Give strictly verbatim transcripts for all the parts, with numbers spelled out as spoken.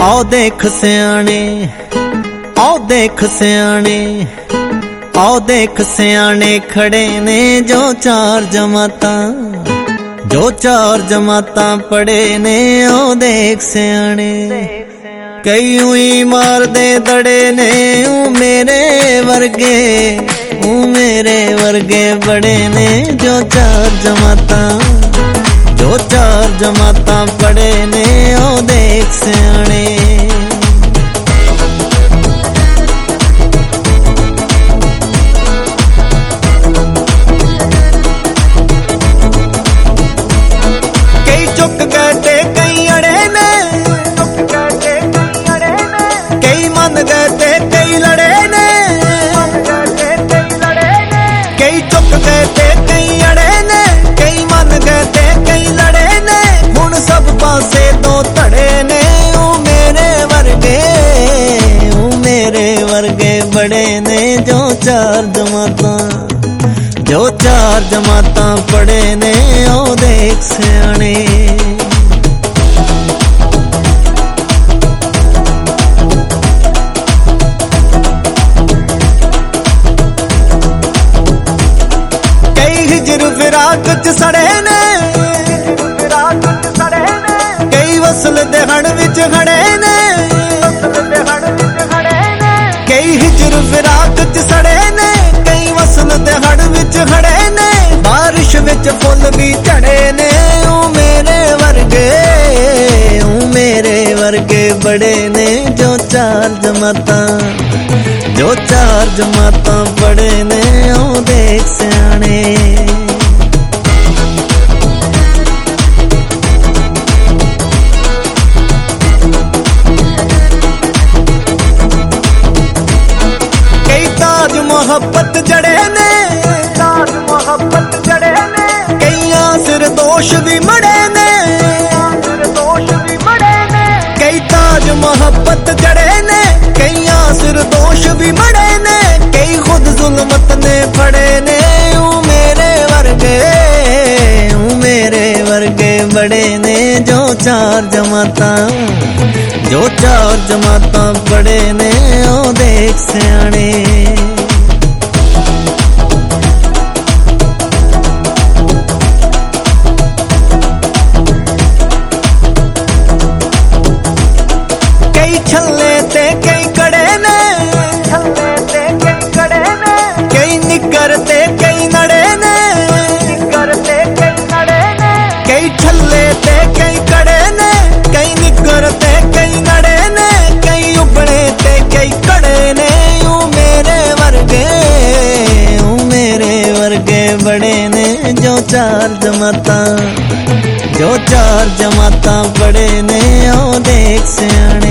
आओ देख सियाणे, आओ देख सियाणे, आओ देख सियाणे खड़े ने जो चार जमाता, जो चार जमाता पढ़े ने। आओ देख सियाणे कई उई मार दे दड़े ने, ऊ मेरे वर्गे, ऊ मेरे वर्गे बड़े ने। जो चार जमाता, जो चार जमाता पढ़े ने। आओ देख सियाणे कई चुक गए थे कई अड़े ने, कई मन गए थे कई लड़े ने, कई चुक गए थे कई अड़े ने, कई मन गए थे कई लड़े ने। हुण सब पासे तो धड़े ने, ओ मेरे वर्गे, ओ मेरे वर्गे बड़े ने। जो चार जमाता, जो चार जमाता पढ़े ने। आओ देख सियाणे कई हिजर फिराक च सड़े ने, कई वसल दे हड़ विच खड़े ने, कई हिजर फिराक च सड़े ने, कई वसल दे हड़ विच खड़े ने। बारिश विच फुल भी झड़े ने, ओ मेरे वर्गे, ओ मेरे वर्गे बड़े ने। जो चार जमाता, जो चार जमाता पढ़े ने। आओ देख सियाणे कई ताज मोहब्बत जड़े ने, ताज मोहब्बत जड़े ने। कई सिर दोष भी मड़े ने, सिर दोष भी मड़े ने। कई ताज मोहब्बत जड़े ने, कई सिर दोष भी मड़े ने। कई खुद जुल्मत ने पड़े ने, ओ मेरे वर्गे, ओ मेरे वर्गे बड़े ने। जो चार जमाता, जो चार जमाता पढ़े ने। आओ देख सियाणे कई छल्ले ते कई कड़े ने, छल्ले ते कई कड़े ने। कई निकर ते कई नड़े ने, निकर ते कई नड़े ने। कई छल्ले ते कई कड़े ने, कई निकर ते कई नड़े ने। कई उबड़े ते कई कड़े ने, ओ मेरे वर्गे, ओ मेरे वर्गे बड़े ने। जो चार जमाता, जो चार जमाता पढ़े ने। आओ देख सियाणे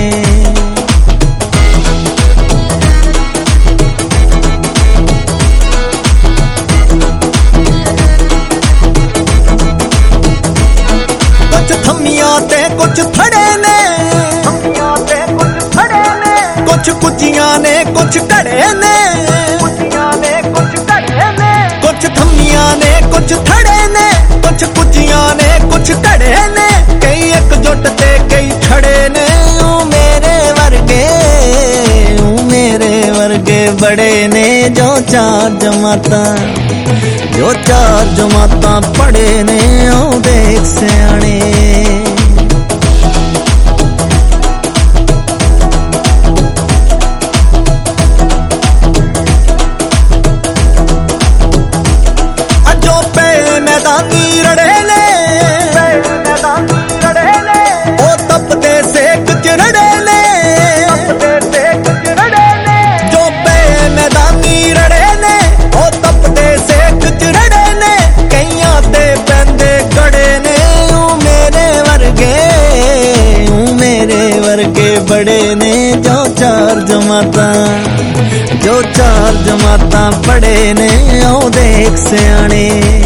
कुछ थमिया ते कुछ थड़े ने, थमिया ते कुछ थड़े ने। कुछ कुचियां ने कुछ कड़े ने, कुचियां ने कुछ कड़े ने। कुछ थमिया ने कुछ थड़े ने, कुछ कुचियां ने कुछ कड़े ने। कई एकजुट ते कई खड़े ने, ओ मेरे वर्गे, ओ मेरे वर्गे बड़े ने। जो चार जमाता, जो चार जमाता पढ़े ने। आओ देख सियाणे अजो पे मैदानी रड़े ने, मैदानी रड़े ने। ओ तपदे सेक च रड़े ने, तपदे सेक च रड़े ने। जो पे मैदानी रड़े ने, ओ तपदे सेक च रड़े ने। कईयां ते पैंदे गड़े ने, ओ मेरे वर्गे, ओ मेरे वर्गे बड़े ने। जो चार जमाता, जो चार जमाता पढ़े ने। आओ देख सियाणे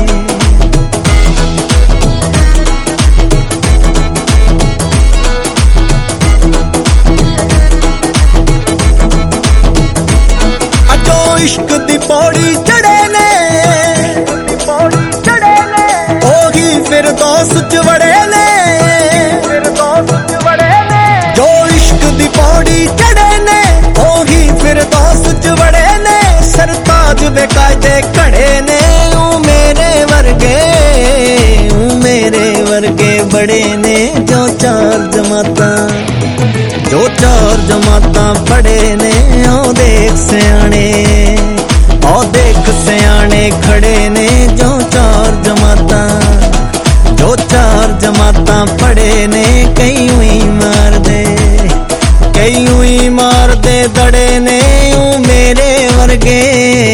अजो इश्क दी पौड़ी चढ़े ने, पौड़ी चढ़े ने। ओही फिर दोस्त च वड़े ने, फिर दोस्त च वड़े ने। जो इश्क पढ़े ने जो चार जमातां जो चार जमातां पढ़े ने ओ देख सियाणे ओ देख सियाणे खड़े ने जो चार जमातां जो चार जमातां पढ़े ने कई हुई मार दे कई हुई मार दे दड़े ने ऊ मेरे वर्गे